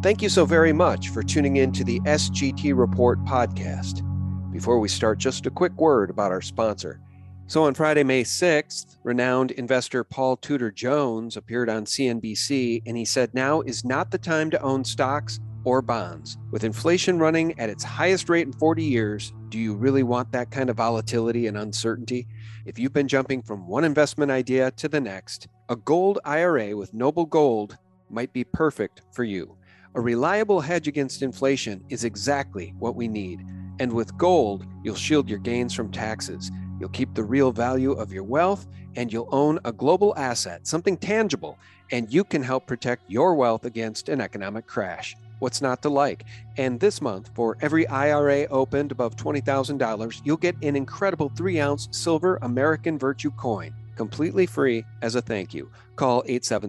Thank you so very much for tuning in to the SGT Report podcast. Before we start, just a quick word about our sponsor. So on Friday, May 6th, renowned investor Paul Tudor Jones appeared on CNBC, and he said now is not the time to own stocks or bonds. With inflation running at its highest rate in 40 years, do you really want that kind of volatility and uncertainty? If you've been jumping from one investment idea to the next, a gold IRA with Noble Gold might be perfect for you. A reliable hedge against inflation is exactly what we need. And with gold, you'll shield your gains from taxes. You'll keep the real value of your wealth, and you'll own a global asset, something tangible, and you can help protect your wealth against an economic crash. What's not to like? And this month, for every IRA opened above $20,000, you'll get an incredible 3-ounce silver American Virtue coin, completely free as a thank you. Call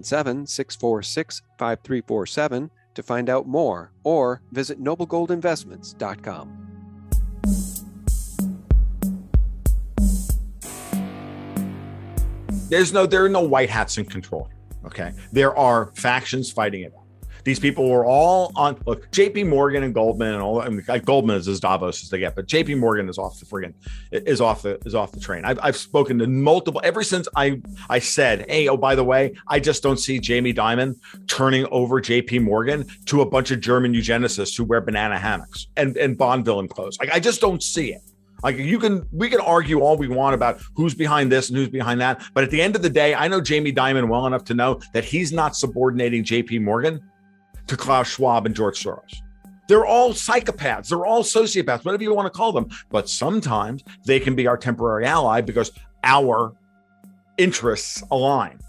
877-646-5347 to find out more, or visit noblegoldinvestments.com. There are no white hats in control. Okay. There are factions fighting it out. These people were all on, look, JP Morgan and Goldman and all, I mean, Goldman is as Davos as they get, but JP Morgan is off the train. I've spoken to multiple, ever since I said, hey, oh, by the way, I just don't see Jamie Dimon turning over JP Morgan to a bunch of German eugenicists who wear banana hammocks and Bond villain clothes. Like, I just don't see it. Like, we can argue all we want about who's behind this and who's behind that. But at the end of the day, I know Jamie Dimon well enough to know that he's not subordinating JP Morgan to Klaus Schwab and George Soros. They're all psychopaths. They're all sociopaths, whatever you want to call them. But sometimes they can be our temporary ally because our interests align.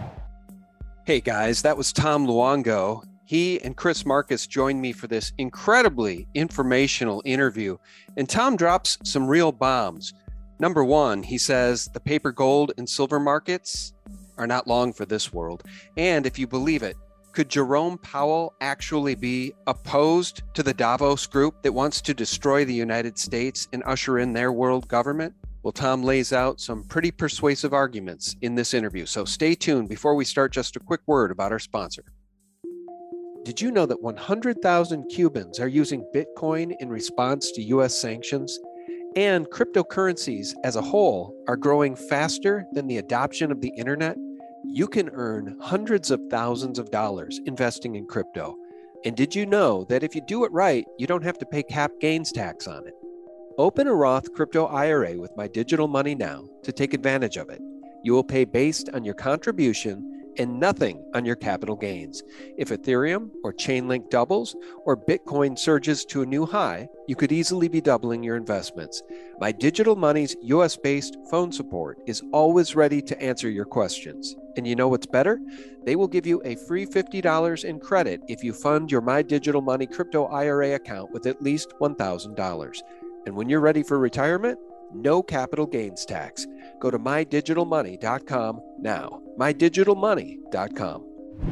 Hey guys, that was Tom Luongo. He and Chris Marcus joined me for this incredibly informational interview, and Tom drops some real bombs. Number one, he says the paper gold and silver markets are not long for this world. And if you believe it, could Jerome Powell actually be opposed to the Davos group that wants to destroy the United States and usher in their world government? Well, Tom lays out some pretty persuasive arguments in this interview, so stay tuned. Before we start, just a quick word about our sponsor. Did you know that 100,000 Cubans are using Bitcoin in response to U.S. sanctions? And cryptocurrencies as a whole are growing faster than the adoption of the internet? You can earn hundreds of thousands of dollars investing in crypto. And did you know that if you do it right, you don't have to pay cap gains tax on it? Open a Roth crypto IRA with My Digital Money now to take advantage of it. You will pay based on your contribution and nothing on your capital gains. If Ethereum or Chainlink doubles or Bitcoin surges to a new high, you could easily be doubling your investments. My Digital Money's US-based phone support is always ready to answer your questions. And you know what's better? They will give you a free $50 in credit if you fund your My Digital Money crypto IRA account with at least $1,000. And when you're ready for retirement, no capital gains tax. Go to mydigitalmoney.com now. mydigitalmoney.com.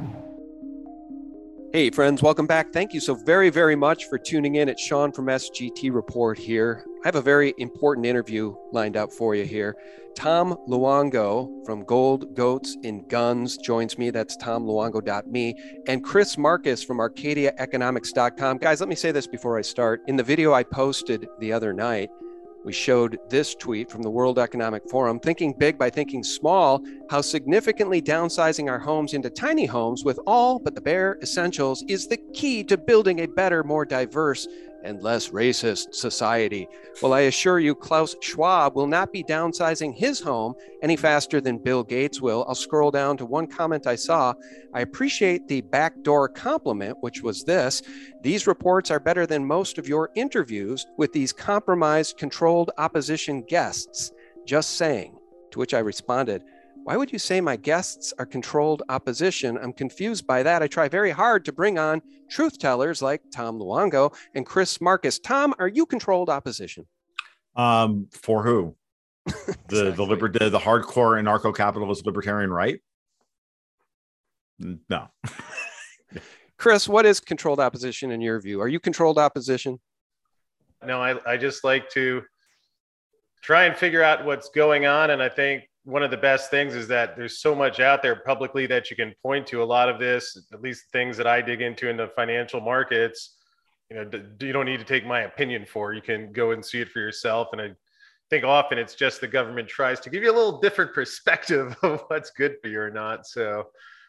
Hey friends, welcome back. Thank you so very, very much for tuning in. It's Sean from SGT Report here. I have a very important interview lined up for you here. Tom Luongo from Gold, Goats, and Guns joins me. That's tomluongo.me. And Chris Marcus from ArcadiaEconomics.com. Guys, let me say this before I start. In the video I posted the other night, we showed this tweet from the World Economic Forum: thinking big by thinking small, how significantly downsizing our homes into tiny homes with all but the bare essentials is the key to building a better, more diverse, and less racist society. Well, I assure you, Klaus Schwab will not be downsizing his home any faster than Bill Gates will. I'll scroll down to one comment I saw. I appreciate the backdoor compliment, which was this: these reports are better than most of your interviews with these compromised, controlled opposition guests. Just saying. To which I responded, why would you say my guests are controlled opposition? I'm confused by that. I try very hard to bring on truth tellers like Tom Luongo and Chris Marcus. Tom, are you controlled opposition? For who? The hardcore anarcho-capitalist libertarian right? No. Chris, what is controlled opposition in your view? Are you controlled opposition? No, I just like to try and figure out what's going on. And I think one of the best things is that there's so much out there publicly that you can point to. A lot of this, at least things that I dig into in the financial markets, you don't need to take my opinion for. You can go and see it for yourself. And I think often it's just the government tries to give you a little different perspective of what's good for you or not. So,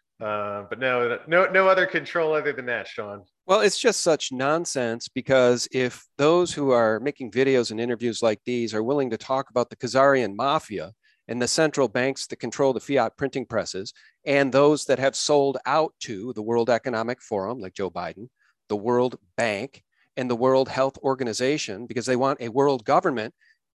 but no other control other than that, Sean. Well, it's just such nonsense, because if those who are making videos and interviews like these are willing to talk about the Khazarian mafia and the central banks that control the fiat printing presses, and those that have sold out to the World Economic Forum, like Joe Biden, the World Bank, and the World Health Organization, because they want a world government,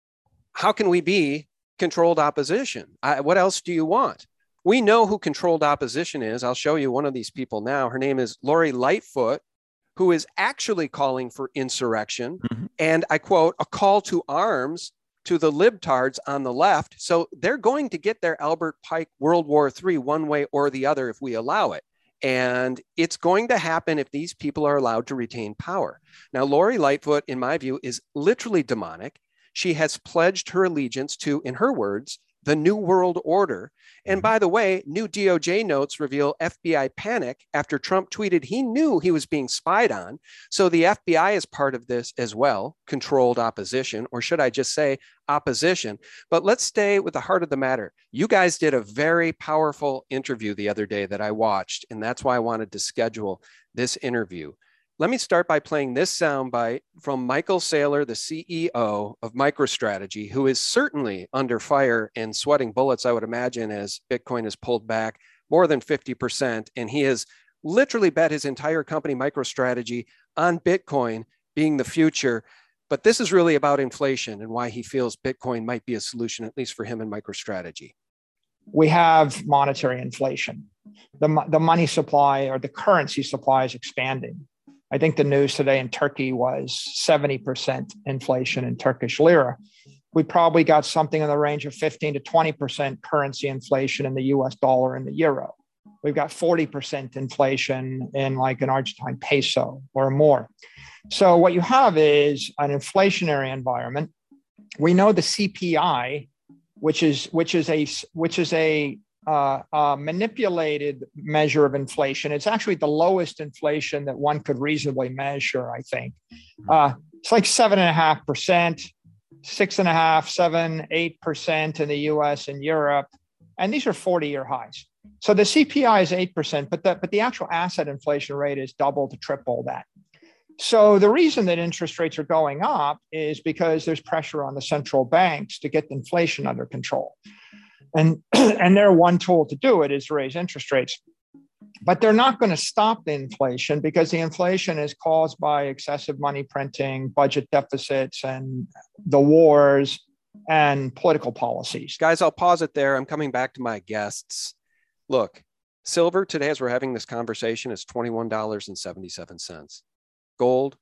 how can we be controlled opposition? What else do you want? We know who controlled opposition is. I'll show you one of these people now. Her name is Lori Lightfoot, who is actually calling for insurrection. Mm-hmm. And I quote, a call to arms to the libtards on the left. So they're going to get their Albert Pike World War III one way or the other if we allow it. And it's going to happen if these people are allowed to retain power. Now, Lori Lightfoot, in my view, is literally demonic. She has pledged her allegiance to, in her words, the New World Order. And by the way, new DOJ notes reveal FBI panic after Trump tweeted he knew he was being spied on. So the FBI is part of this as well, controlled opposition, or should I just say opposition? But let's stay with the heart of the matter. You guys did a very powerful interview the other day that I watched, and that's why I wanted to schedule this interview. Let me start by playing this soundbite from Michael Saylor, the CEO of MicroStrategy, who is certainly under fire and sweating bullets, I would imagine, as Bitcoin has pulled back more than 50%. And he has literally bet his entire company, MicroStrategy, on Bitcoin being the future. But this is really about inflation and why he feels Bitcoin might be a solution, at least for him and MicroStrategy. We have monetary inflation. The money supply, or the currency supply, is expanding. I think the news today in Turkey was 70% inflation in Turkish lira. We probably got something in the range of 15 to 20% currency inflation in the US dollar and the euro. We've got 40% inflation in like an Argentine peso or more. So what you have is an inflationary environment. We know the CPI, which is a manipulated measure of inflation. It's actually the lowest inflation that one could reasonably measure, I think. It's like 7.5%, 6.5%, 7%, 8% in the US and Europe. And these are 40-year highs. So the CPI is 8%, but the actual asset inflation rate is double to triple that. So the reason that interest rates are going up is because there's pressure on the central banks to get inflation under control. And their one tool to do it is to raise interest rates. But they're not going to stop the inflation, because the inflation is caused by excessive money printing, budget deficits, and the wars and political policies. Guys, I'll pause it there. I'm coming back to my guests. Look, silver today, as we're having this conversation, is $21.77. Gold,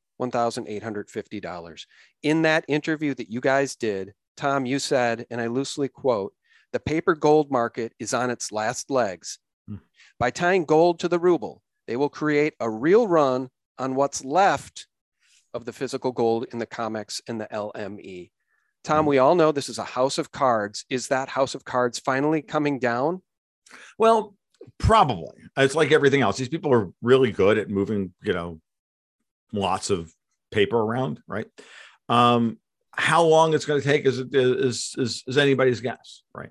$1,850. In that interview that you guys did, Tom, you said, and I loosely quote, the paper gold market is on its last legs. By tying gold to the ruble, they will create a real run on what's left of the physical gold in the COMEX and the LME. Tom, we all know this is a house of cards. Is that house of cards finally coming down? Well, probably. It's like everything else. These people are really good at moving, lots of paper around, right? How long it's going to take is anybody's guess, right?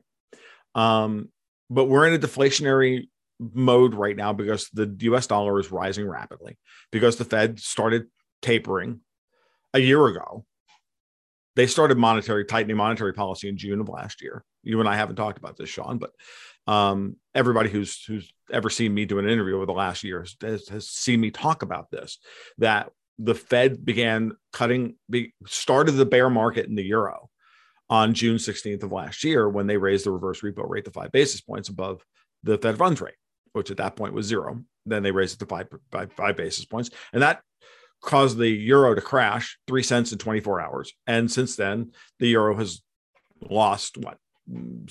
But we're in a deflationary mode right now because the US dollar is rising rapidly, because the Fed started tapering a year ago. They started tightening monetary policy in June of last year. You and I haven't talked about this, Sean, but everybody who's ever seen me do an interview over the last year has seen me talk about this, that the Fed started the bear market in the euro on June 16th of last year, when they raised the reverse repo rate to 5 basis points above the Fed funds rate, which at that point was 0. Then they raised it to 5 basis points. And that caused the euro to crash 3 cents in 24 hours. And since then, the euro has lost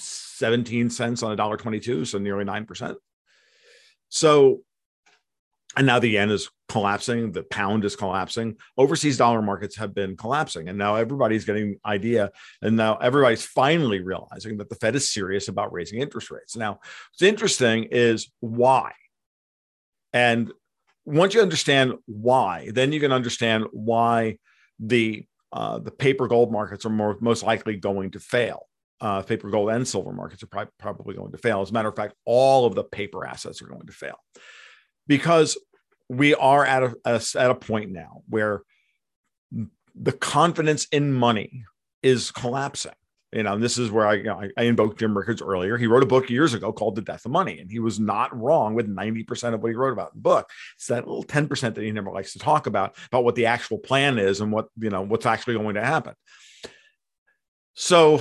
17 cents on $1.22, so nearly 9%. So And now the yen is collapsing. The pound is collapsing. Overseas dollar markets have been collapsing. And now everybody's getting an idea. And now everybody's finally realizing that the Fed is serious about raising interest rates. Now, what's interesting is why. And once you understand why, then you can understand why the paper gold markets are most likely going to fail. Paper gold and silver markets are probably going to fail. As a matter of fact, all of the paper assets are going to fail. Because we are at a point now where the confidence in money is collapsing. And this is where I invoked Jim Rickards earlier. He wrote a book years ago called The Death of Money, and he was not wrong with 90% of what he wrote about in the book. It's that little 10% that he never likes to talk about what the actual plan is and what's actually going to happen. So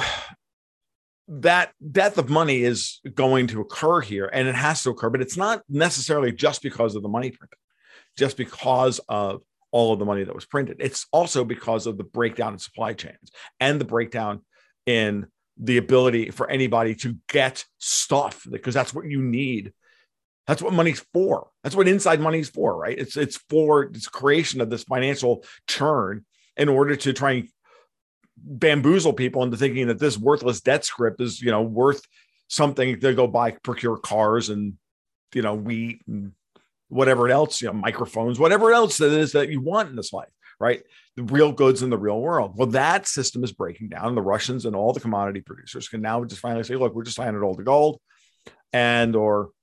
that death of money is going to occur here, and it has to occur, but it's not necessarily just because of the money printing, just because of all of the money that was printed. It's also because of the breakdown in supply chains and the breakdown in the ability for anybody to get stuff, because that's what you need. That's what money's for. That's what inside money's for, right? It's for this creation of this financial churn in order to try and bamboozle people into thinking that this worthless debt script is, worth something to go procure cars and, wheat and whatever else, microphones, whatever else that is that you want in this life, right? The real goods in the real world. Well, that system is breaking down. And the Russians and all the commodity producers can now just finally say, look, we're just tying it all to gold, and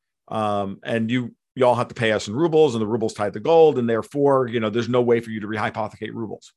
you all have to pay us in rubles, and the rubles tied to gold, and therefore, there's no way for you to rehypothecate rubles.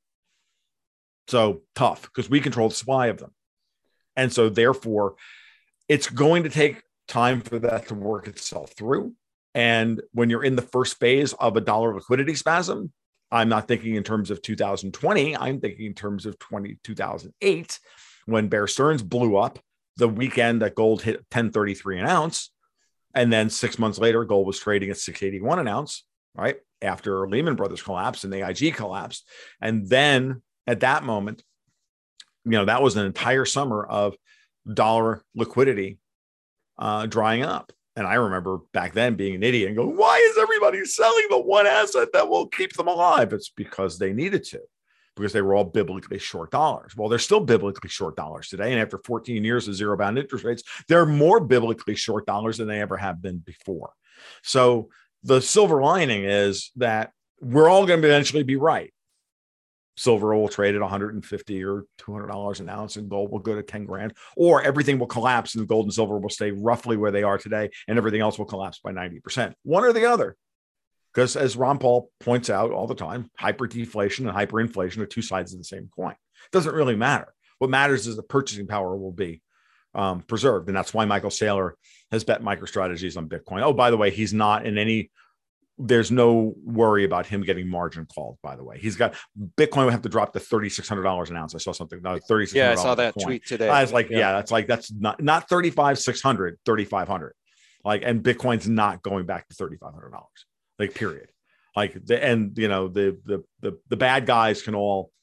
So tough, because we control the supply of them. And so therefore, it's going to take time for that to work itself through. And when you're in the first phase of a dollar liquidity spasm, I'm not thinking in terms of 2020. I'm thinking in terms of 2008, when Bear Stearns blew up the weekend that gold hit 1033 an ounce. And then 6 months later, gold was trading at 681 an ounce, right? After Lehman Brothers collapsed and the AIG collapsed. And then at that moment, that was an entire summer of dollar liquidity drying up. And I remember back then being an idiot and going, why is everybody selling the one asset that will keep them alive? It's because they needed to, because they were all biblically short dollars. Well, they're still biblically short dollars today. And after 14 years of zero bound interest rates, they're more biblically short dollars than they ever have been before. So the silver lining is that we're all going to eventually be right. Silver will trade at $150 or $200 an ounce, and gold will go to 10 grand, or everything will collapse and gold and silver will stay roughly where they are today, and everything else will collapse by 90%. One or the other. Because as Ron Paul points out all the time, hyperdeflation and hyperinflation are two sides of the same coin. It doesn't really matter. What matters is the purchasing power will be preserved. And that's why Michael Saylor has bet MicroStrategies on Bitcoin. Oh, by the way, he's not in any, there's no worry about him getting margin called, by the way. He's got, Bitcoin would have to drop to $3,600 an ounce. I saw something, no, $3,600. Yeah, I saw that tweet today. I was like, that's not 3,600, 3,500. Like, and Bitcoin's not going back to $3,500. Like, period. Like the bad guys can all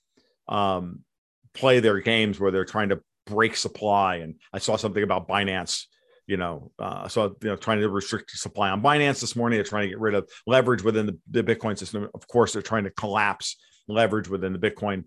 play their games where they're trying to break supply. And I saw something about Binance, trying to restrict supply on Binance this morning. They're trying to get rid of leverage within the Bitcoin system. Of course, they're trying to collapse leverage within the Bitcoin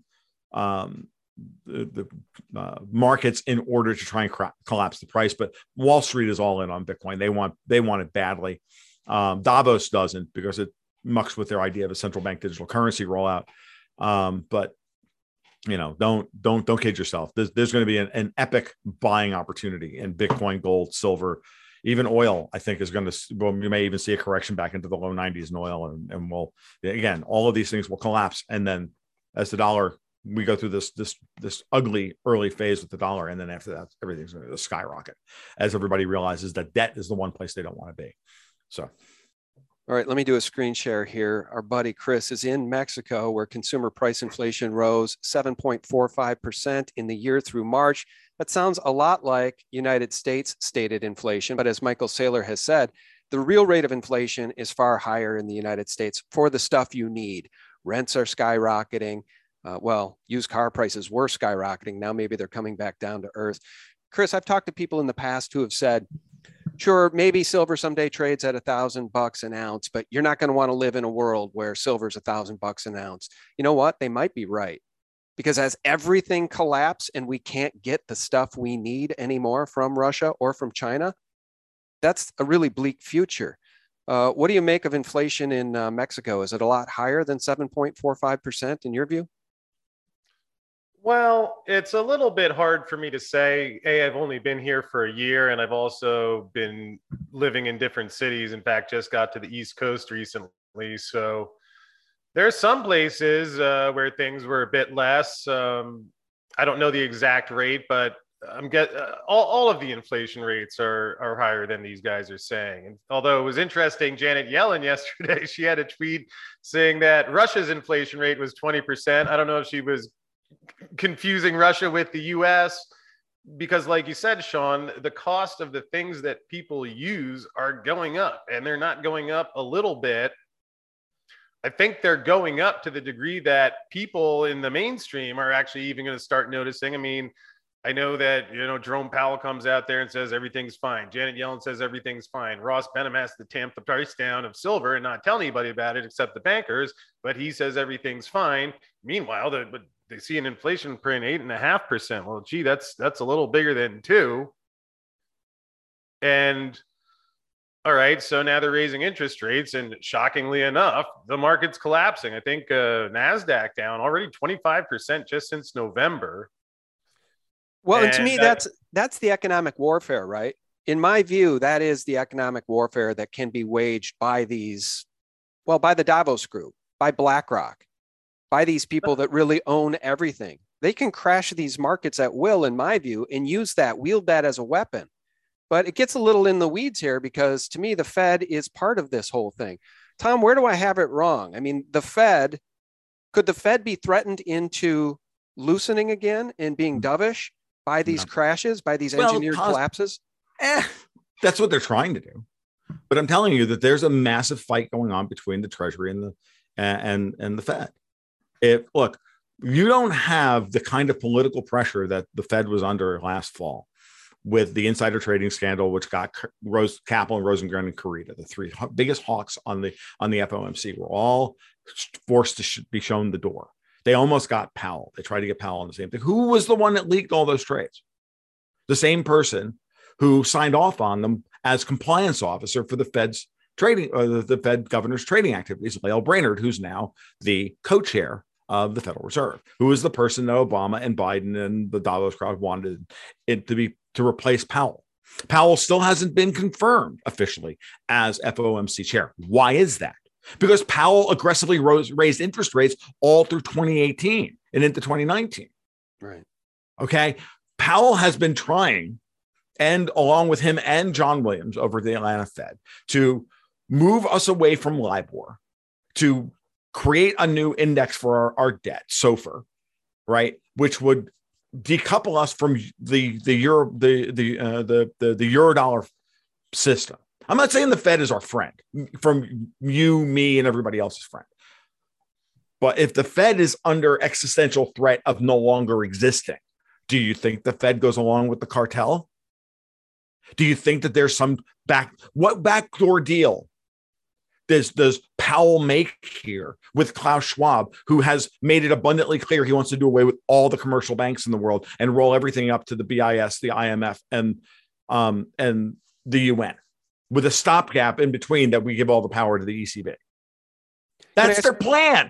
markets in order to try and collapse the price. But Wall Street is all in on Bitcoin. They want it badly. Davos doesn't, because it mucks with their idea of a central bank digital currency rollout. But don't kid yourself. There's going to be an epic buying opportunity in Bitcoin, gold, silver, even oil. I think is going to. Well, you may even see a correction back into the low 90s in oil, and we'll again, all of these things will collapse. And then as the dollar, we go through this ugly early phase with the dollar, and then after that, everything's going to skyrocket as everybody realizes that debt is the one place they don't want to be. So, all right, let me do a screen share here. Our buddy Chris is in Mexico, where consumer price inflation rose 7.45% in the year through March. That sounds a lot like United States stated inflation, but as Michael Saylor has said, the real rate of inflation is far higher in the United States for the stuff you need. Rents are skyrocketing. Used car prices were skyrocketing. Now maybe they're coming back down to earth. Chris, I've talked to people in the past who have said, Sure, maybe silver someday trades at $1,000 an ounce, but you're not going to want to live in a world where silver's $1,000 an ounce. You know what? They might be right. Because as everything collapses and we can't get the stuff we need anymore from Russia or from China, that's a really bleak future. What do you make of inflation in Mexico? Is it a lot higher than 7.45% in your view? Well, it's a little bit hard for me to say. I've only been here for a year, and I've also been living in different cities. In fact, just got to the East Coast recently. So there's some places where things were a bit less. I don't know the exact rate, but all of the inflation rates are higher than these guys are saying. And although it was interesting, Janet Yellen yesterday, she had a tweet saying that Russia's inflation rate was 20%. I don't know if she was confusing Russia with the US, because like you said, Sean, the cost of the things that people use are going up, and they're not going up a little bit. I think they're going up to the degree that people in the mainstream are actually even going to start noticing. I mean, I know that, Jerome Powell comes out there and says everything's fine. Janet Yellen says everything's fine. Ross Benham has to tamp the price down of silver and not tell anybody about it except the bankers, but he says everything's fine. Meanwhile, they see an inflation print 8.5%. Well, gee, that's a little bigger than 2%. And all right, so now they're raising interest rates, and shockingly enough, the market's collapsing. I think NASDAQ down already 25% just since November. Well, and to me, that's the economic warfare, right? In my view, that is the economic warfare that can be waged by by the Davos Group, by BlackRock, by these people that really own everything. They can crash these markets at will, in my view, and wield that as a weapon. But it gets a little in the weeds here, because to me, the Fed is part of this whole thing. Tom, where do I have it wrong? I mean, could the Fed be threatened into loosening again and being dovish by these crashes, by these engineered collapses? That's what they're trying to do. But I'm telling you that there's a massive fight going on between the Treasury and the Fed. Look, you don't have the kind of political pressure that the Fed was under last fall with the insider trading scandal, which got Kaplan, Rosengren, and Kurita, the three biggest hawks on the FOMC, were all forced to be shown the door. They almost got Powell. They tried to get Powell on the same thing. Who was the one that leaked all those trades? The same person who signed off on them as compliance officer for the Fed's trading, the Fed governor's trading activities, Lael Brainard, who's now the co-chair of the Federal Reserve, who is the person that Obama and Biden and the Davos crowd wanted it to replace Powell. Powell still hasn't been confirmed officially as FOMC chair. Why is that? Because Powell aggressively raised interest rates all through 2018 and into 2019. Right. Okay. Powell has been trying, and along with him and John Williams over at the Atlanta Fed, to move us away from LIBOR, to create a new index for our debt, SOFR, right, which would decouple us from the euro dollar system. I'm not saying the Fed is our friend, from you, me, and everybody else's friend. But if the Fed is under existential threat of no longer existing, do you think the Fed goes along with the cartel? Do you think that there's some backdoor deal does Powell make here with Klaus Schwab, who has made it abundantly clear he wants to do away with all the commercial banks in the world and roll everything up to the BIS, the IMF, and the UN, with a stopgap in between that we give all the power to the ECB? That's their plan.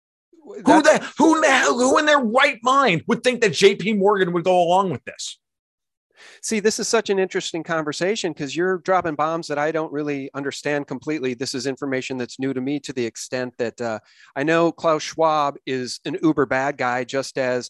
Who in their right mind would think that JP Morgan would go along with this? See, this is such an interesting conversation, because you're dropping bombs that I don't really understand completely. This is information that's new to me, to the extent that I know Klaus Schwab is an uber bad guy, just as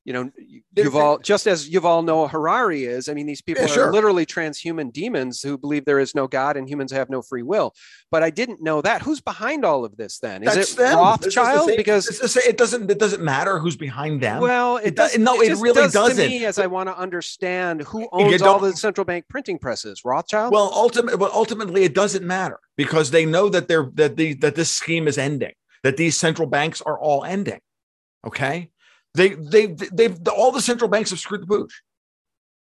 Yuval Noah Harari is. I mean, these people are literally transhuman demons who believe there is no God and humans have no free will. But I didn't know that. Who's behind all of this then? Is it Rothschild? Because it doesn't matter who's behind them. Well, it really doesn't. To me, as I want to understand who owns all the central bank printing presses. Rothschild? Well, ultimately, it doesn't matter, because they know that this scheme is ending, that these central banks are all ending. Okay. They've all the central banks have screwed the pooch.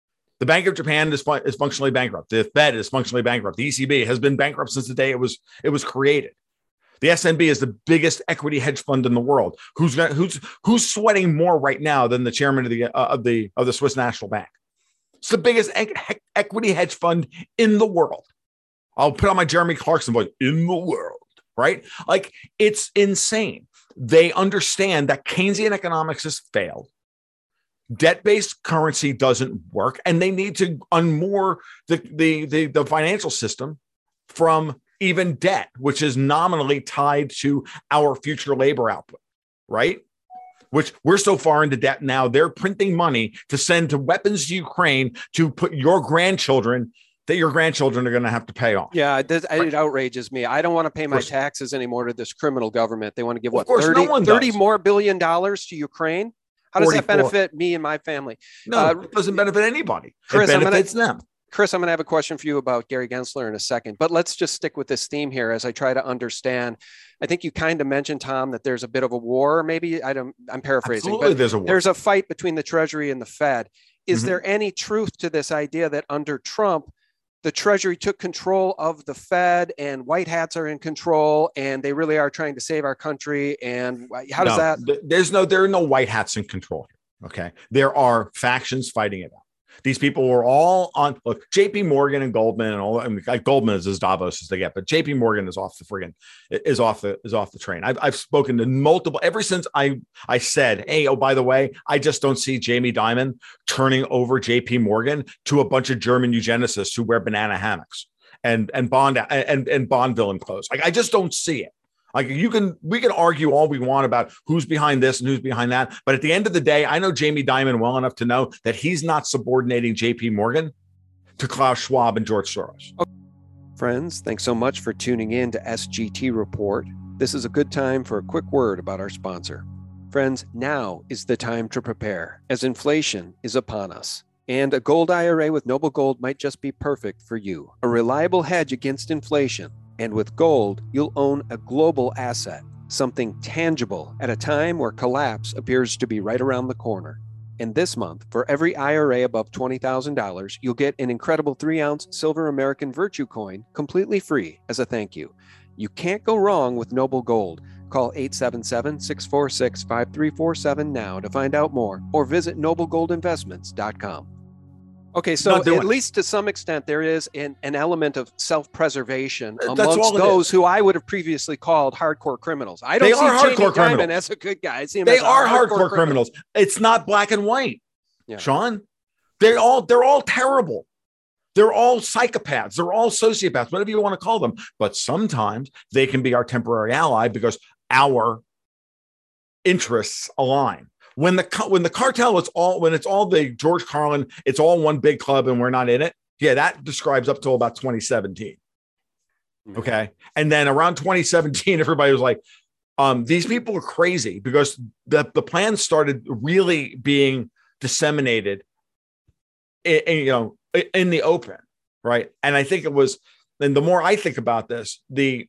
The Bank of Japan is functionally bankrupt. The Fed is functionally bankrupt. The ECB has been bankrupt since the day it was created. The SNB is the biggest equity hedge fund in the world. Who's sweating more right now than the chairman of the Swiss National Bank? It's the biggest equity hedge fund in the world. I'll put on my Jeremy Clarkson voice, in the world, right? Like, it's insane. They understand that Keynesian economics has failed. Debt-based currency doesn't work, and they need to unmoor the financial system from even debt, which is nominally tied to our future labor output, right? Which we're so far into debt now, they're printing money to send to weapons to Ukraine to put your grandchildren are going to have to pay off. Yeah, it outrages me. I don't want to pay my taxes anymore to this criminal government. They want to give what, $30 more billion to Ukraine? How does that benefit me and my family? No, it doesn't benefit anybody. Chris, it benefits them. Chris, I'm going to have a question for you about Gary Gensler in a second, but let's just stick with this theme here as I try to understand. I think you kind of mentioned, Tom, that there's a bit of a war. Maybe I'm paraphrasing. Absolutely, but there's a war. There's a fight between the Treasury and the Fed. Is there any truth to this idea that under Trump, the Treasury took control of the Fed and white hats are in control and they really are trying to save our country? And how does that? There are no white hats in control here. Okay. There are factions fighting it out. These people were all on, look, JP Morgan and Goldman and all. I mean, Goldman is as Davos as they get, but JP Morgan is off the train. I've spoken to multiple, ever since I said, hey, oh, by the way, I just don't see Jamie Dimon turning over JP Morgan to a bunch of German eugenicists who wear banana hammocks and Bond villain clothes. Like, I just don't see it. Like, we can argue all we want about who's behind this and who's behind that. But at the end of the day, I know Jamie Dimon well enough to know that he's not subordinating JP Morgan to Klaus Schwab and George Soros. Friends, thanks so much for tuning in to SGT Report. This is a good time for a quick word about our sponsor. Friends, now is the time to prepare, as inflation is upon us. And a gold IRA with Noble Gold might just be perfect for you. A reliable hedge against inflation. And with gold, you'll own a global asset, something tangible at a time where collapse appears to be right around the corner. And this month, for every IRA above $20,000, you'll get an incredible 3-ounce silver American Virtue coin completely free as a thank you. You can't go wrong with Noble Gold. Call 877-646-5347 now to find out more, or visit noblegoldinvestments.com. Okay, so at least to some extent, there is an element of self-preservation amongst those who I would have previously called hardcore criminals. I don't see Jamie Dimon as a good guy. I see him as hardcore criminals. It's not black and white, Sean. They're all terrible. They're all psychopaths. They're all sociopaths, whatever you want to call them. But sometimes they can be our temporary ally because our interests align. When the cartel is when it's all the George Carlin, it's all one big club and we're not in it. Yeah, that describes up till about 2017. Okay. And then around 2017, everybody was like, these people are crazy, because the plan started really being disseminated in the open. Right. And I think it was, and the more I think about this, the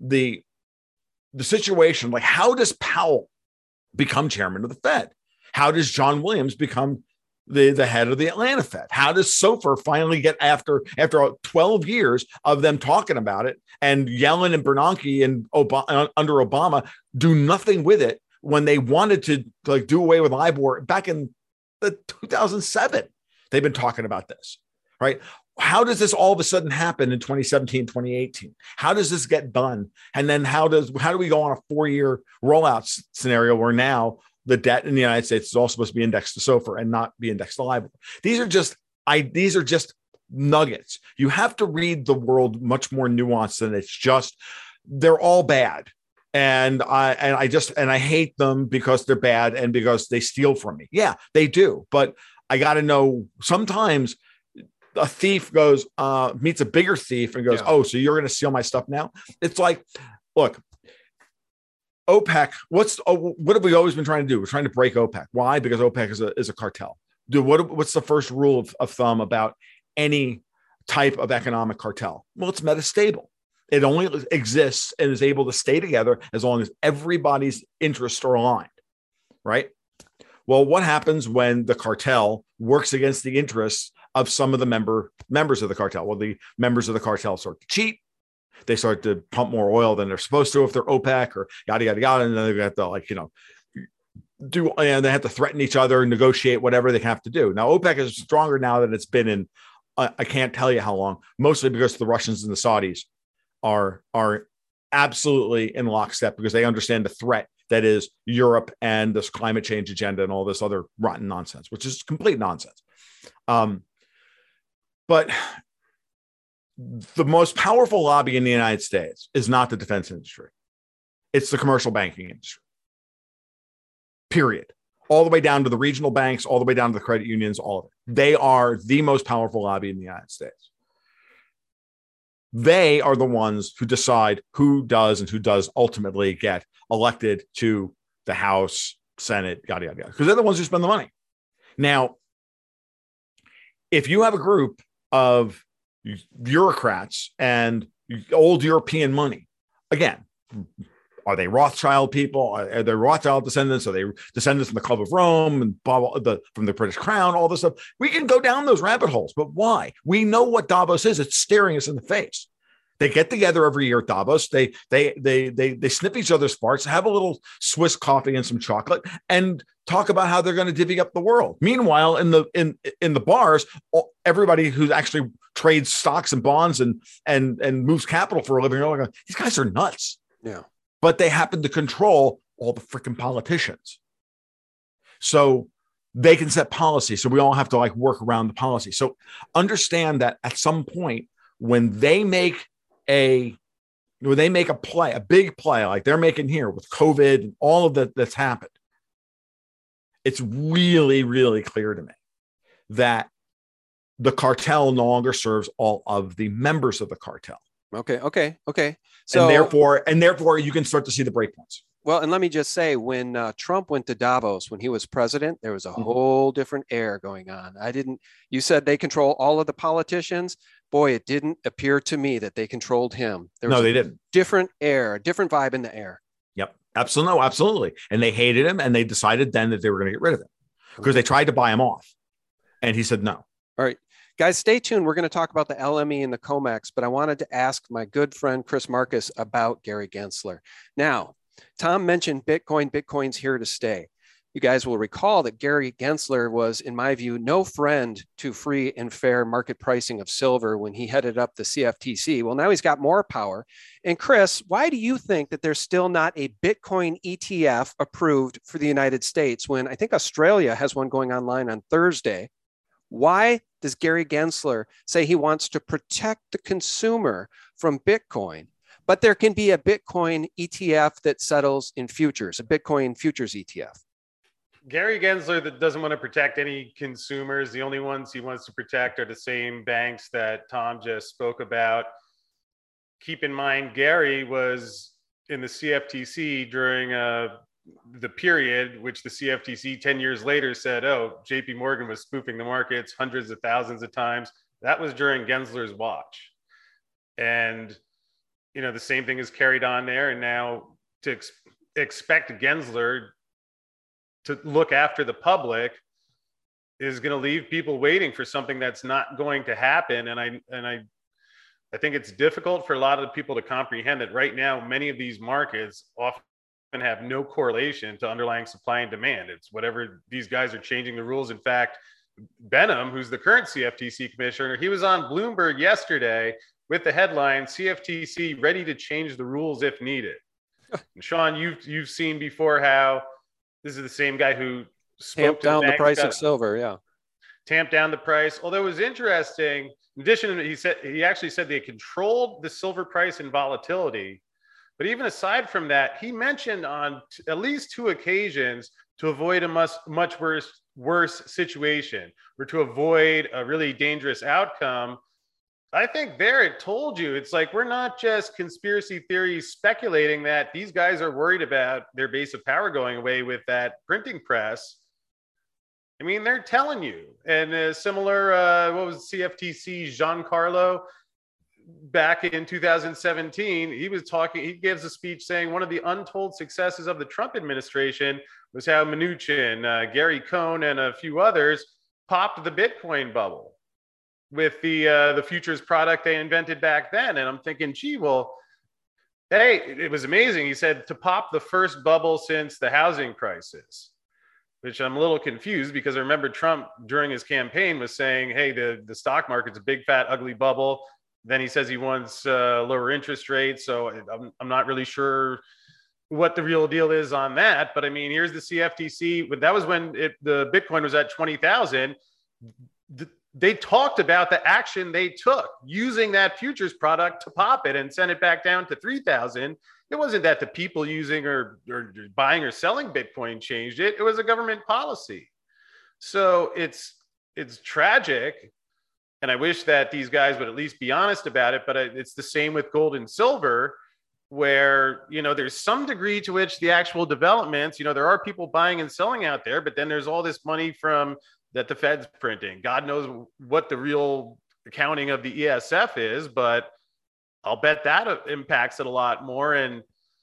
situation, like, how does Powell become chairman of the Fed? How does John Williams become the head of the Atlanta Fed? How does SOFR finally get, after 12 years of them talking about it, and Yellen and Bernanke and under Obama do nothing with it when they wanted to do away with LIBOR back in 2007? They've been talking about this, right? How does this all of a sudden happen in 2017, 2018? How does this get done? And then how do we go on a 4-year rollout scenario where now the debt in the United States is all supposed to be indexed to SOFR and not be indexed to LIBOR? These are just nuggets. You have to read the world much more nuanced than it's just, they're all bad. And I hate them because they're bad and because they steal from me. Yeah, they do. But I got to know, sometimes a thief meets a bigger thief and goes, oh, so you're going to steal my stuff now? It's like, look, OPEC, what have we always been trying to do? We're trying to break OPEC. Why? Because OPEC is a cartel. What's the first rule of thumb about any type of economic cartel? Well, it's metastable. It only exists and is able to stay together as long as everybody's interests are aligned, right? Well, what happens when the cartel works against the interests of some of the members of the cartel. Well, the members of the cartel start to cheat. They start to pump more oil than they're supposed to if they're OPEC or yada, yada, yada. And then they have to and they have to threaten each other and negotiate whatever they have to do. Now, OPEC is stronger now than it's been in, I can't tell you how long, mostly because the Russians and the Saudis are absolutely in lockstep because they understand the threat that is Europe and this climate change agenda and all this other rotten nonsense, which is complete nonsense. But the most powerful lobby in the United States is not the defense industry. It's the commercial banking industry. Period. All the way down to the regional banks, all the way down to the credit unions, all of it. They are the most powerful lobby in the United States. They are the ones who decide who does and who does ultimately get elected to the House, Senate, yada, yada, yada, because they're the ones who spend the money. Now, if you have a group of bureaucrats and old European money, again, are they Rothschild people? Are they Rothschild descendants? Are they descendants from the Club of Rome and from the British Crown? All this stuff. We can go down those rabbit holes, but why? We know what Davos is. It's staring us in the face. They get together every year at Davos. They snip each other's farts, have a little Swiss coffee and some chocolate, and talk about how they're going to divvy up the world. Meanwhile, in the bars, everybody who actually trades stocks and bonds and moves capital for a living, are like, these guys are nuts. Yeah. But they happen to control all the freaking politicians. So they can set policy. So we all have to work around the policy. So understand that at some point when they make a play, a big play like they're making here with COVID and all of that that's happened, it's really, really clear to me that the cartel no longer serves all of the members of the cartel. Okay. So and therefore you can start to see the breakpoints. Well, and let me just say, when Trump went to Davos, when he was president, there was a whole different air going on. You said they control all of the politicians. Boy, it didn't appear to me that they controlled him. They didn't. Different air, a different vibe in the air. Yep. Absolutely. No, absolutely. And they hated him, and they decided then that they were going to get rid of him because they tried to buy him off. And he said no. All right. Guys, stay tuned. We're going to talk about the LME and the COMEX, but I wanted to ask my good friend Chris Marcus about Gary Gensler. Now, Tom mentioned Bitcoin. Bitcoin's here to stay. You guys will recall that Gary Gensler was, in my view, no friend to free and fair market pricing of silver when he headed up the CFTC. Well, now he's got more power. And Chris, why do you think that there's still not a Bitcoin ETF approved for the United States when I think Australia has one going online on Thursday? Why does Gary Gensler say he wants to protect the consumer from Bitcoin, but there can be a Bitcoin ETF that settles in futures, a Bitcoin futures ETF? Gary Gensler that doesn't want to protect any consumers. The only ones he wants to protect are the same banks that Tom just spoke about. Keep in mind, Gary was in the CFTC during the period which the CFTC 10 years later said, oh, JP Morgan was spoofing the markets hundreds of thousands of times. That was during Gensler's watch. And, the same thing is carried on there. And now to expect Gensler to look after the public is going to leave people waiting for something that's not going to happen. And I think it's difficult for a lot of the people to comprehend that right now, many of these markets often have no correlation to underlying supply and demand. It's whatever these guys are changing the rules. In fact, Benham, who's the current CFTC commissioner, he was on Bloomberg yesterday with the headline, CFTC ready to change the rules if needed. And Sean, you've seen before how this is the same guy who tamped down the price of silver. Yeah. Tamped down the price. Although it was interesting, in addition, he actually said they controlled the silver price and volatility. But even aside from that, he mentioned on at least 2 occasions to avoid a much worse situation or to avoid a really dangerous outcome. I think there it told you, it's like, we're not just conspiracy theories speculating that these guys are worried about their base of power going away with that printing press. I mean, they're telling you. And similar, what was CFTC, Giancarlo, back in 2017, he gives a speech saying one of the untold successes of the Trump administration was how Mnuchin, Gary Cohn, and a few others popped the Bitcoin bubble. with the futures product they invented back then. And I'm thinking, gee, well, hey, it was amazing. He said to pop the first bubble since the housing crisis, which I'm a little confused because I remember Trump during his campaign was saying, hey, the stock market's a big, fat, ugly bubble. Then he says he wants lower interest rates. So I'm not really sure what the real deal is on that. But I mean, here's the CFTC. That was when the Bitcoin was at 20,000. They talked about the action they took using that futures product to pop it and send it back down to 3,000. It wasn't that the people using or buying or selling Bitcoin changed it. It was a government policy. So it's tragic. And I wish that these guys would at least be honest about it. But it's the same with gold and silver, where, you know, there's some degree to which the actual developments, you know, there are people buying and selling out there, but then there's all this money that the Fed's printing. God knows what the real accounting of the ESF is, but I'll bet that impacts it a lot more. And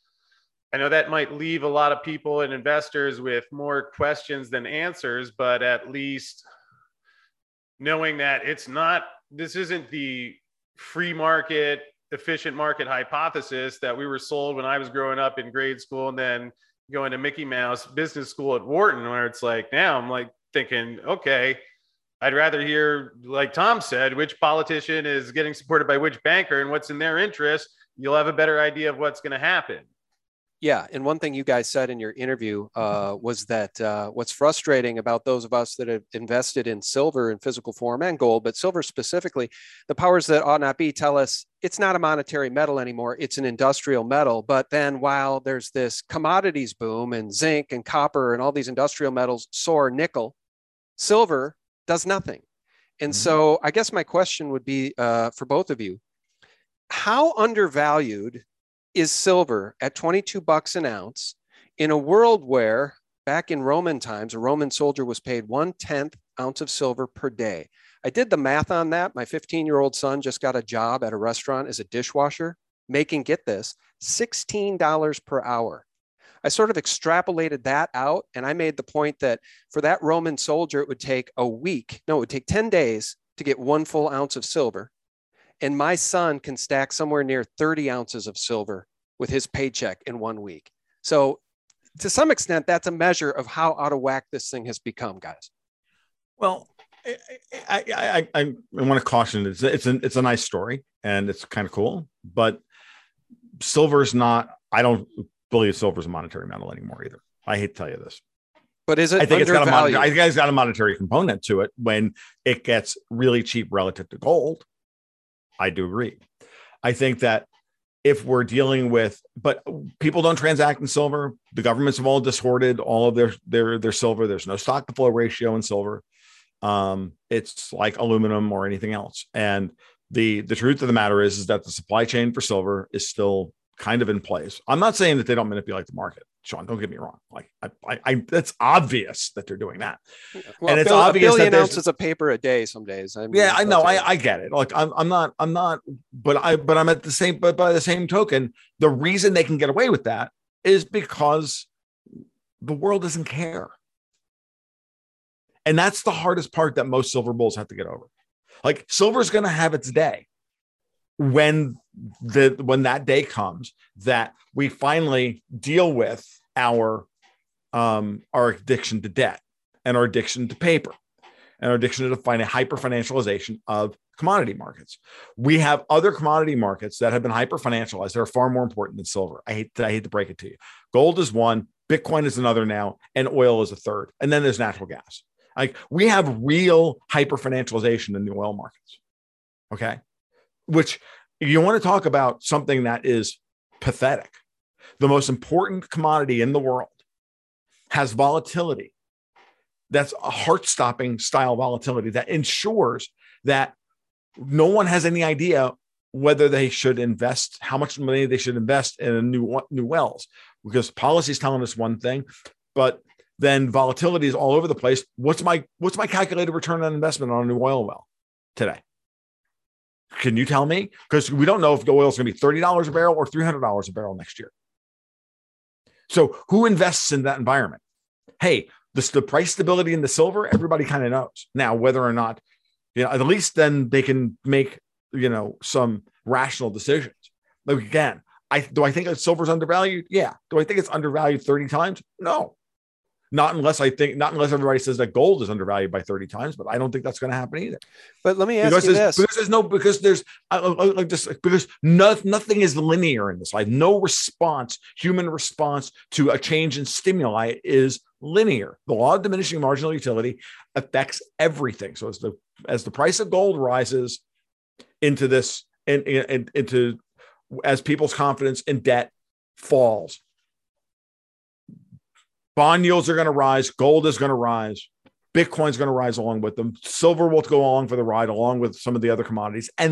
I know that might leave a lot of people and investors with more questions than answers, but at least knowing that this isn't the free market, efficient market hypothesis that we were sold when I was growing up in grade school and then going to Mickey Mouse business school at Wharton, where it's like, now I'm like thinking, okay, I'd rather hear, like Tom said, which politician is getting supported by which banker and what's in their interest. You'll have a better idea of what's going to happen. Yeah. And one thing you guys said in your interview was that what's frustrating about those of us that have invested in silver in physical form and gold, but silver specifically, the powers that ought not be tell us it's not a monetary metal anymore. It's an industrial metal. But then while there's this commodities boom and zinc and copper and all these industrial metals soar, nickel, silver does nothing. And so I guess my question would be for both of you, how undervalued is silver at $22 an ounce in a world where back in Roman times, a Roman soldier was paid 1/10 ounce of silver per day? I did the math on that. My 15-year-old son just got a job at a restaurant as a dishwasher, making, get this, $16 per hour. I sort of extrapolated that out, and I made the point that for that Roman soldier, it would take it would take 10 days to get 1 full ounce of silver. And my son can stack somewhere near 30 ounces of silver with his paycheck in 1 week. So to some extent, that's a measure of how out of whack this thing has become, guys. Well, I want to caution, it's a nice story and it's kind of cool, but silver's not, I don't believe silver's a monetary metal anymore either. I hate to tell you this. But is it I think undervalued? it's got a monetary component to it when it gets really cheap relative to gold. I do agree. I think that if we're dealing with, but people don't transact in silver. The governments have all dishoarded all of their silver. There's no stock to flow ratio in silver. It's like aluminum or anything else. And the truth of the matter is that the supply chain for silver is still kind of in place. I'm not saying that they don't manipulate the market, Sean, don't get me wrong. Like it's obvious that they're doing that. Well, and it's obvious obvious that 1 billion that ounces of paper a day some days. I mean, yeah, I know. I get it. Like I'm not, but I'm at the same, but by the same token, the reason they can get away with that is because the world doesn't care. And that's the hardest part that most silver bulls have to get over. Like silver's going to have its day when that day comes that we finally deal with our addiction to debt and our addiction to paper and our addiction to hyper financialization of commodity markets. We have other commodity markets that have been hyper financialized that are far more important than silver. I hate to break it to you. Gold is one, Bitcoin is another now, and oil is a third. And then there's natural gas. Like we have real hyper financialization in the oil markets. Okay. Which you want to talk about something that is pathetic. The most important commodity in the world has volatility. That's a heart-stopping style volatility that ensures that no one has any idea whether they should invest, how much money they should invest in a new wells, because policy is telling us one thing, but then volatility is all over the place. What's my calculated return on investment on a new oil well today? Can you tell me? Because we don't know if the oil is going to be $30 a barrel or $300 a barrel next year. So who invests in that environment? Hey, the price stability in the silver, everybody kind of knows. Now, whether or not At least then they can make, some rational decisions. Like, again, do I think that silver's undervalued? Yeah. Do I think it's undervalued 30 times? No. Not unless everybody says that gold is undervalued by 30 times, but I don't think that's going to happen either. But let me ask you this. Because nothing is linear in this life. No human response to a change in stimuli is linear. The law of diminishing marginal utility affects everything. So as the price of gold rises into this, into as people's confidence in debt falls, bond yields are going to rise. Gold is going to rise. Bitcoin's going to rise along with them. Silver will go along for the ride, along with some of the other commodities. But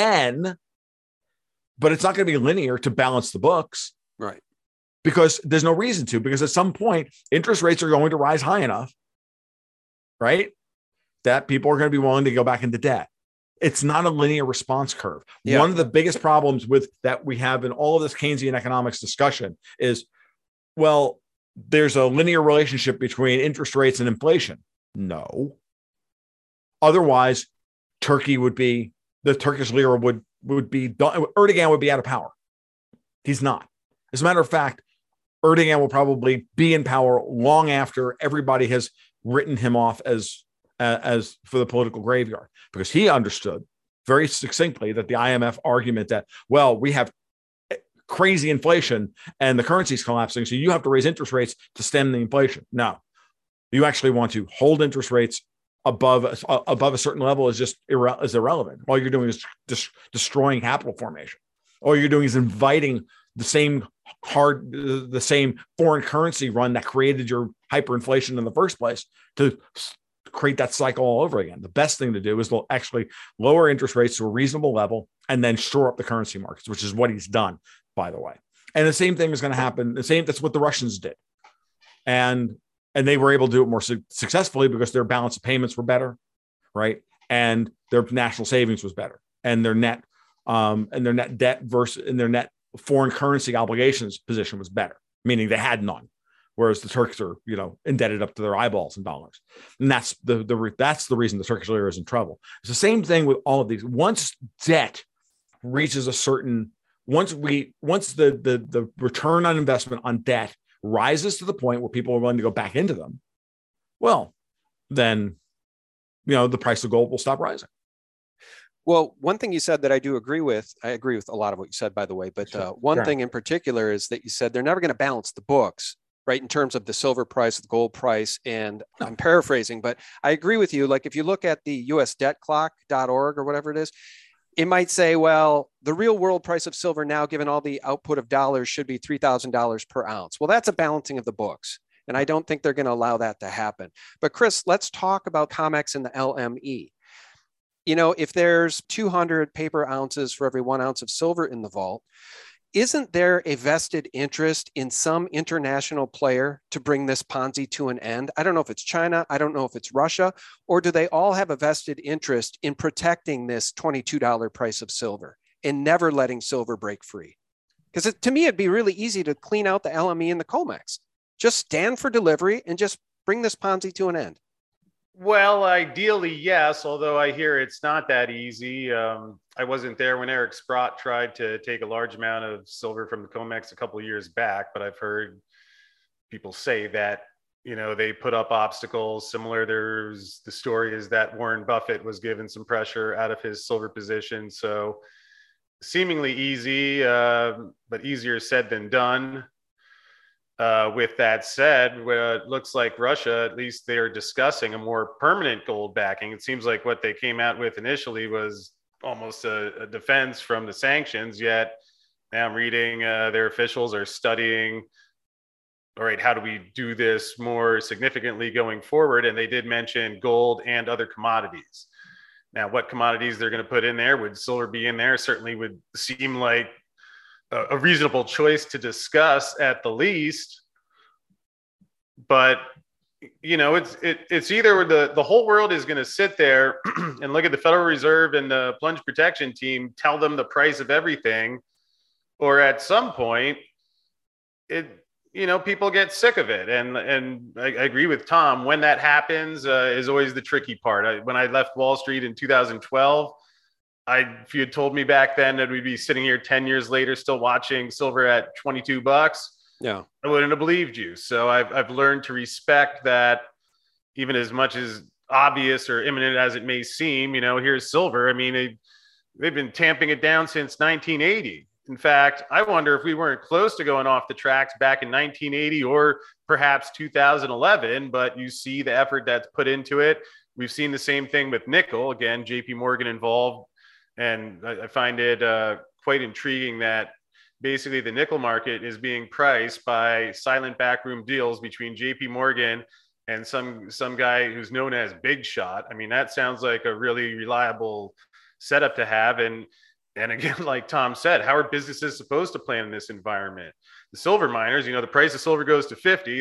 it's not going to be linear to balance the books. Right. Because there's no reason to, because at some point, interest rates are going to rise high enough, right, that people are going to be willing to go back into debt. It's not a linear response curve. Yeah. One of the biggest problems that we have in all of this Keynesian economics discussion is, well, there's a linear relationship between interest rates and inflation. No. Otherwise, the Turkish lira would be done. Erdogan would be out of power. He's not. As a matter of fact, Erdogan will probably be in power long after everybody has written him off as for the political graveyard, because he understood very succinctly that the IMF argument that, well, we have crazy inflation and the currency's collapsing, so you have to raise interest rates to stem the inflation. No, you actually want to hold interest rates above a certain level is irrelevant. All you're doing is just destroying capital formation. All you're doing is inviting the same foreign currency run that created your hyperinflation in the first place to create that cycle all over again. The best thing to do is to actually lower interest rates to a reasonable level and then shore up the currency markets, which is what he's done, by the way. And the same thing is going to happen. That's what the Russians did. And they were able to do it more successfully because their balance of payments were better, right? And their national savings was better. And their net debt and their net foreign currency obligations position was better, meaning they had none. Whereas the Turks are, indebted up to their eyeballs in dollars. And that's the reason the Turkish lira is in trouble. It's the same thing with all of these. Once debt reaches once the return on investment on debt rises to the point where people are willing to go back into them, well, then, the price of gold will stop rising. Well, one thing you said that I agree with a lot of what you said, by the way, but one thing in particular is that you said they're never going to balance the books, right, in terms of the silver price, the gold price. And I'm paraphrasing, but I agree with you. Like if you look at the USDebtClock.org or whatever it is, it might say, well, the real world price of silver now, given all the output of dollars, should be $3,000 per ounce. Well, that's a balancing of the books. And I don't think they're going to allow that to happen. But Chris, let's talk about COMEX and the LME. If there's 200 paper ounces for every 1 ounce of silver in the vault, isn't there a vested interest in some international player to bring this Ponzi to an end? I don't know if it's China. I don't know if it's Russia. Or do they all have a vested interest in protecting this $22 price of silver and never letting silver break free? Because to me, it'd be really easy to clean out the LME and the COMEX. Just stand for delivery and just bring this Ponzi to an end. Well, ideally, yes, although I hear it's not that easy. I wasn't there when Eric Sprott tried to take a large amount of silver from the COMEX a couple of years back, but I've heard people say that, they put up obstacles. Similar, there's the story is that Warren Buffett was given some pressure out of his silver position. So seemingly easy, but easier said than done. With that said, it looks like Russia, at least they're discussing a more permanent gold backing. It seems like what they came out with initially was almost a defense from the sanctions, yet now I'm reading their officials are studying, all right, how do we do this more significantly going forward? And they did mention gold and other commodities. Now, what commodities they're going to put in there? Would silver be in there? Certainly would seem like a reasonable choice to discuss at the least, but it's either the whole world is going to sit there and look at the Federal Reserve and the plunge protection team, tell them the price of everything, or at some point people get sick of it. And I agree with Tom. When that happens is always the tricky part. When I left Wall Street in 2012, if you had told me back then that we'd be sitting here 10 years later, still watching silver at $22, yeah, I wouldn't have believed you. So I've learned to respect that, even as much as obvious or imminent as it may seem. Here's silver. I mean, they've been tamping it down since 1980. In fact, I wonder if we weren't close to going off the tracks back in 1980 or perhaps 2011, but you see the effort that's put into it. We've seen the same thing with nickel. Again, JP Morgan involved. And I find it quite intriguing that basically the nickel market is being priced by silent backroom deals between JP Morgan and some guy who's known as Big Shot. I mean, that sounds like a really reliable setup to have. And again, like Tom said, how are businesses supposed to plan in this environment? The silver miners, the price of silver goes to 50.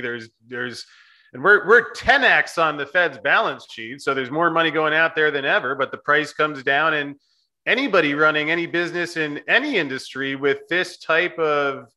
And we're 10x on the Fed's balance sheet. So there's more money going out there than ever, but the price comes down, and anybody running any business in any industry with this type of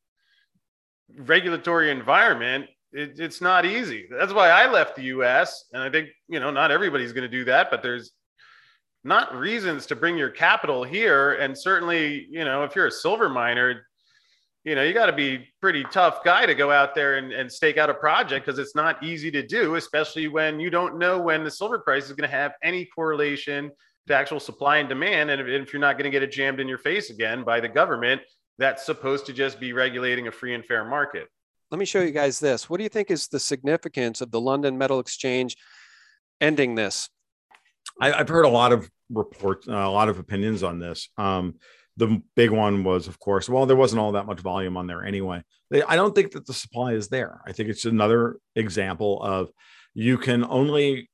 regulatory environment, it's not easy. That's why I left the US. And I think, not everybody's going to do that, but there's not reasons to bring your capital here. And certainly, if you're a silver miner, you got to be pretty tough guy to go out there and stake out a project, because it's not easy to do, especially when you don't know when the silver price is going to have any correlation to actual supply and demand. And if you're not going to get it jammed in your face again by the government, that's supposed to just be regulating a free and fair market. Let me show you guys this. What do you think is the significance of the London Metal Exchange ending this? I've heard a lot of reports, a lot of opinions on this. The big one was, of course, well, there wasn't all that much volume on there anyway. I don't think that the supply is there. I think it's another example of you can only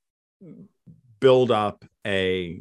build up a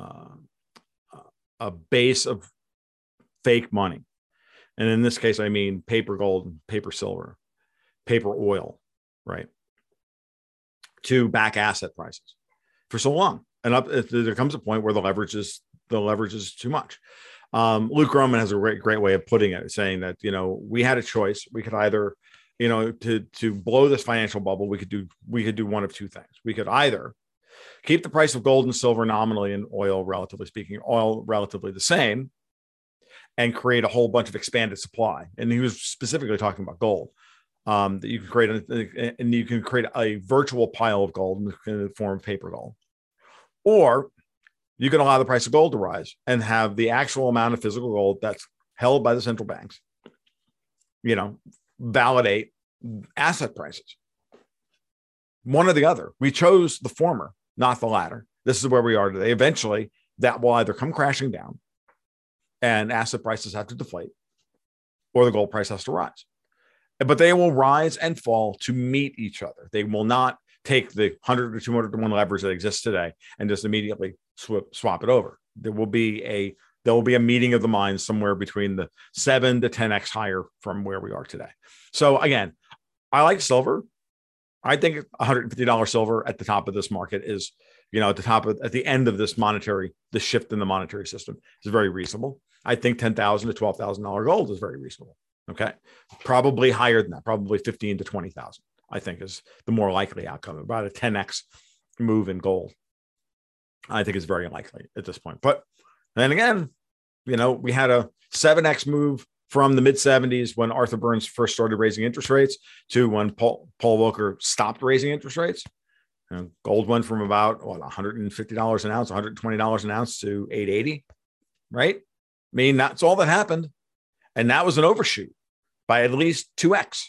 base of fake money. And in this case, I mean paper gold, paper silver, paper oil, right? To back asset prices for so long. And there comes a point where the leverage is too much. Luke Gromen has a great way of putting it, saying that, we had a choice. We could either, to blow this financial bubble, we could do one of two things. We could either keep the price of gold and silver nominally, and oil, relatively speaking, relatively the same, and create a whole bunch of expanded supply. And he was specifically talking about gold. That you can create a virtual pile of gold in the form of paper gold. Or you can allow the price of gold to rise and have the actual amount of physical gold that's held by the central banks, validate asset prices. One or the other. We chose the former, not the latter. This is where we are today. Eventually, that will either come crashing down and asset prices have to deflate, or the gold price has to rise. But they will rise and fall to meet each other. They will not take the 100 or 200 to 1 leverage that exists today and just immediately swap it over. There will be a meeting of the minds somewhere between the 7 to 10x higher from where we are today. So again, I like silver. I think $150 silver at the top of this market is, at the end of this shift in the monetary system is very reasonable. I think $10,000 to $12,000 gold is very reasonable. Okay. Probably higher than that, probably 15 to 20,000, I think is the more likely outcome. About a 10x move in gold, I think is very likely at this point. But then again, we had a 7x move from the mid 70s when Arthur Burns first started raising interest rates to when Paul Volcker stopped raising interest rates. Gold went from about $150 an ounce, $120 an ounce to $880, right? I mean, that's all that happened. And that was an overshoot by at least 2x.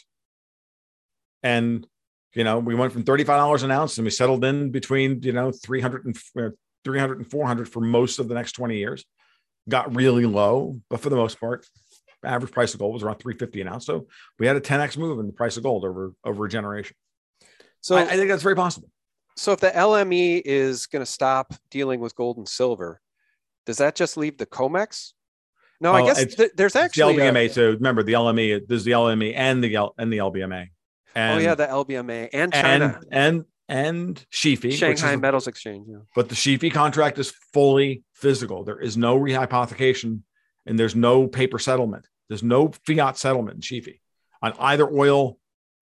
And, we went from $35 an ounce and we settled in between, 300 and 400 for most of the next 20 years. Got really low, but for the most part, average price of gold was around $350 an ounce. So we had a 10x move in the price of gold over a generation. So I think that's very possible. So if the LME is going to stop dealing with gold and silver, does that just leave the COMEX? No, I guess there's actually the LBMA. So remember the LME, there's the LME and the LBMA. And, the LBMA and China and SHFE, Shanghai Metals Exchange. Yeah. But the SHFE contract is fully physical. There is no rehypothecation and there's no paper settlement. There's no fiat settlement in SHFE on either oil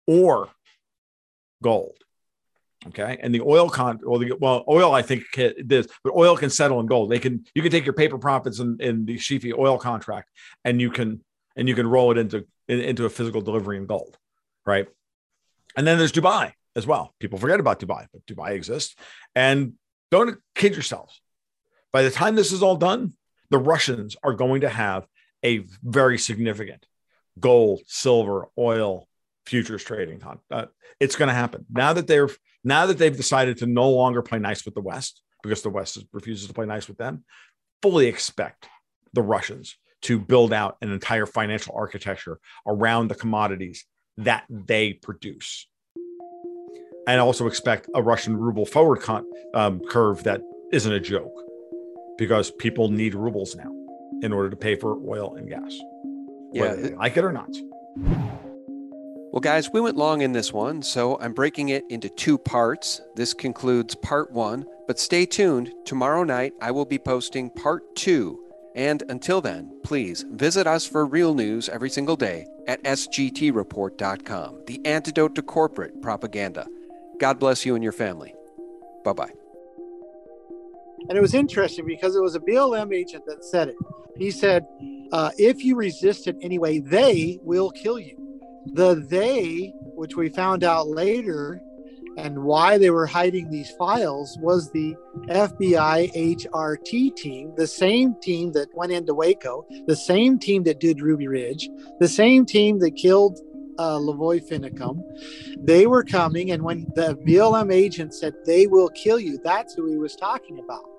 or gold. Okay. And the oil oil, I think this, but oil can settle in gold. You can take your paper profits in the Shifi oil contract and you can roll it into a physical delivery in gold. Right. And then there's Dubai as well. People forget about Dubai, but Dubai exists. And don't kid yourselves. By the time this is all done, the Russians are going to have a very significant gold, silver, oil futures trading. It's going to happen now that they've decided to no longer play nice with the West because the West refuses to play nice with them. Fully expect the Russians to build out an entire financial architecture around the commodities that they produce. And also expect a Russian ruble forward curve that isn't a joke, because people need rubles now in order to pay for oil and gas, whether they like it or not. Well, guys, we went long in this one, so I'm breaking it into 2 parts. This concludes part 1, but stay tuned. Tomorrow night, I will be posting part 2. And until then, please visit us for real news every single day at sgtreport.com, the antidote to corporate propaganda. God bless you and your family. Bye-bye. And it was interesting because it was a BLM agent that said it. He said, if you resist it anyway, they will kill you. The they, which we found out later, and why they were hiding these files, was the FBI HRT team, the same team that went into Waco, the same team that did Ruby Ridge, the same team that killed Lavoy Finicum. They were coming, and when the BLM agent said they will kill you, that's who he was talking about.